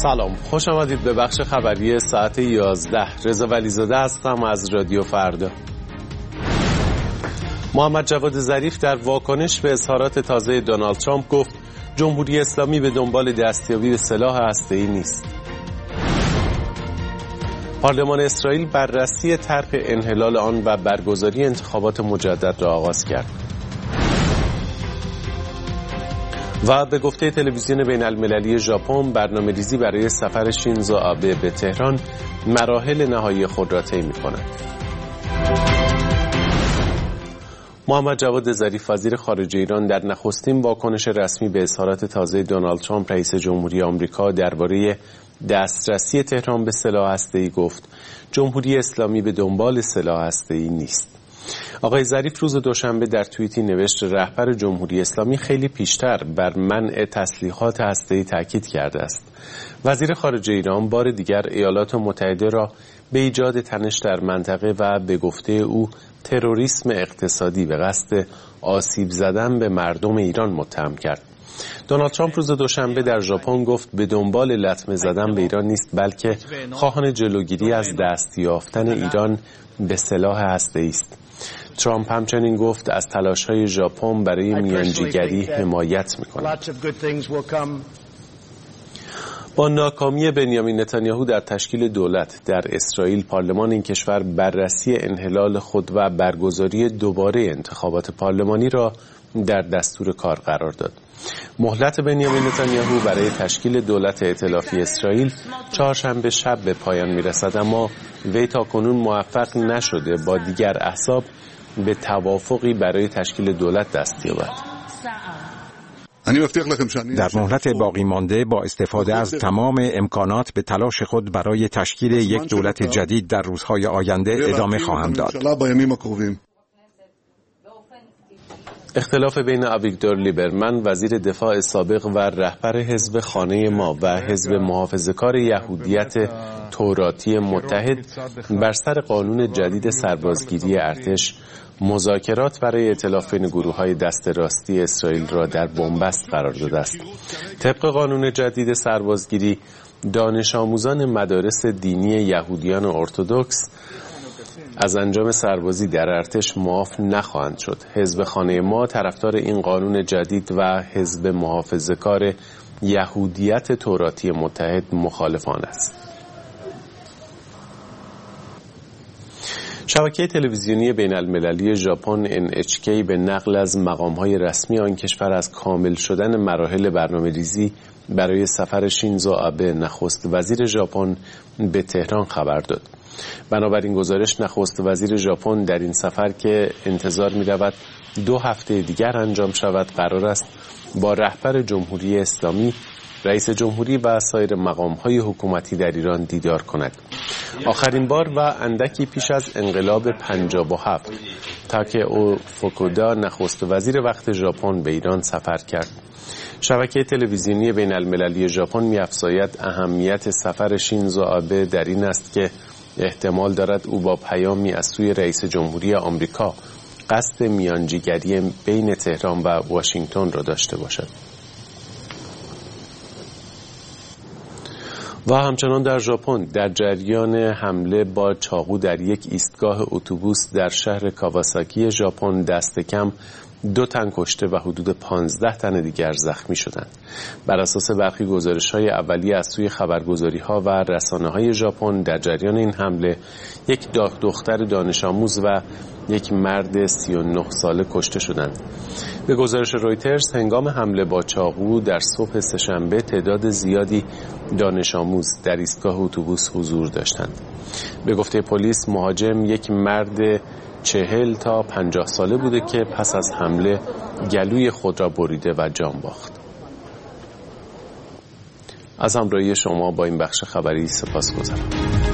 سلام، خوش آمدید به بخش خبری ساعت 11. رضا ولیزاده هستم از رادیو فردا. محمد جواد ظریف در واکنش به اظهارات تازه دونالد ترامپ گفت جمهوری اسلامی به دنبال دستیابی به سلاح هسته‌ای نیست. پارلمان اسرائیل بررسی طرح انحلال آن و برگزاری انتخابات مجدد را آغاز کرد. و به گفته تلویزیون بین المللی ژاپن برنامه‌ریزی برای سفر شینزو آبه به تهران مراحل نهایی خود را طی می‌کند. محمد جواد ظریف وزیر خارجه ایران در نخستین واکنش رسمی به اظهارات تازه دونالد ترامپ رئیس جمهوری آمریکا درباره دسترسی تهران به سلاح هسته‌ای گفت جمهوری اسلامی به دنبال سلاح هسته‌ای نیست. آقای ظریف روز دوشنبه در توییتی نوشت رهبر جمهوری اسلامی خیلی پیشتر بر منع تسلیحات هسته‌ای تاکید کرده است. وزیر خارجه ایران بار دیگر ایالات متحده را به ایجاد تنش در منطقه و به گفته او تروریسم اقتصادی به قصد آسیب زدن به مردم ایران متهم کرد. دونالد ترامپ روز دوشنبه در ژاپن گفت به دنبال لطمه زدن به ایران نیست، بلکه خواهان جلوگیری از دست یافتن ایران به سلاح هسته‌ای است. ترامپ همچنین گفت از تلاش‌های ژاپن برای میانجیگری حمایت می‌کند. با ناکامی بنیامین نتانیاهو در تشکیل دولت در اسرائیل، پارلمان این کشور بررسی انحلال خود و برگزاری دوباره انتخابات پارلمانی را در دستور کار قرار داد. مهلت بنیامین نتانیاهو برای تشکیل دولت ائتلافی اسرائیل چهارشنبه شب به پایان می‌رسد، اما وی تاکنون موفق نشده با دیگر احزاب به توافقی برای تشکیل دولت دست یابد. در مهلت باقی مانده با استفاده از تمام امکانات به تلاش خود برای تشکیل یک دولت جدید در روزهای آینده ادامه خواهم داد. اختلاف بین آویگدور لیبرمن وزیر دفاع سابق و رهبر حزب خانه ما و حزب محافظه‌کار یهودیت توراتی متحد بر سر قانون جدید سربازگیری ارتش، مذاکرات برای ائتلاف بین گروه‌های دست راستی اسرائیل را در بنبست قرار داده است. طبق قانون جدید سربازگیری، دانش آموزان مدارس دینی یهودیان ارتدوکس از انجام سربازی در ارتش معاف نخواهند شد. حزب خانه ما طرفدار این قانون جدید و حزب محافظه‌کار یهودیت توراتی متحد مخالفان است. شبکه تلویزیونی بین المللی ژاپن NHK به نقل از مقام‌های رسمی آن کشور از کامل شدن مراحل برنامه‌ریزی برای سفر شینزو آبه نخست وزیر ژاپن به تهران خبر داد. بنابراین گزارش نخست وزیر ژاپن در این سفر که انتظار می‌رود 2 هفته دیگر انجام شود قرار است با رهبر جمهوری اسلامی، رئیس جمهوری و سایر مقام‌های حکومتی در ایران دیدار کند. آخرین بار و اندکی پیش از انقلاب 57 تاکئو فوکودا نخست وزیر وقت ژاپن به ایران سفر کرد. شبکه تلویزیونی بین المللی ژاپن می‌افزاید اهمیت سفر شینزو آبه در این است که احتمال دارد او با پیامی از سوی رئیس جمهوری آمریکا قصد میانجیگری بین تهران و واشنگتن را داشته باشد. و همچنان در ژاپن در جریان حمله با چاقو در یک ایستگاه اتوبوس در شهر کاواساکی ژاپن دست کم 2 تن کشته و حدود 15 تن دیگر زخمی شدند. بر اساس برخی گزارش‌های اولیه از سوی خبرگزاری‌ها و رسانه‌های ژاپن، در جریان این حمله یک دختر دانش آموز و یک مرد 39 ساله کشته شدند. به گزارش رویترز، هنگام حمله با چاقو در صبح سه‌شنبه تعداد زیادی دانش آموز در ایستگاه اتوبوس حضور داشتند. به گفته پلیس، مهاجم یک مرد 40 تا 50 ساله بوده که پس از حمله گلوی خود را بریده و جان باخت. از همراهی شما با این بخش خبری سپاسگزارم.